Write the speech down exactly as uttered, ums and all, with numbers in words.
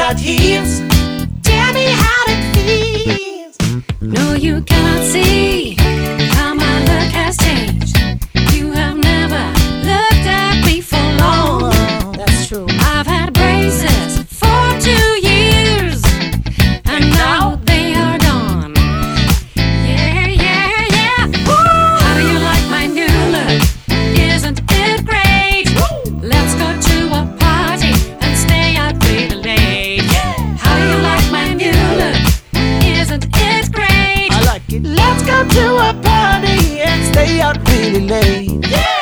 got heels. Tell me how it feels. No, you cannot see how my look has changed. You have never looked at me for long. Oh, that's true. I've had braces for two years, and now they are gone. Yeah, yeah, yeah. Woo! How do you like my new look? Isn't it great? Woo! Let's go to a party and stay out really late. Yeah. How do you like my new look? Isn't it great? I like it. Let's go to a party and stay out really late. Yeah.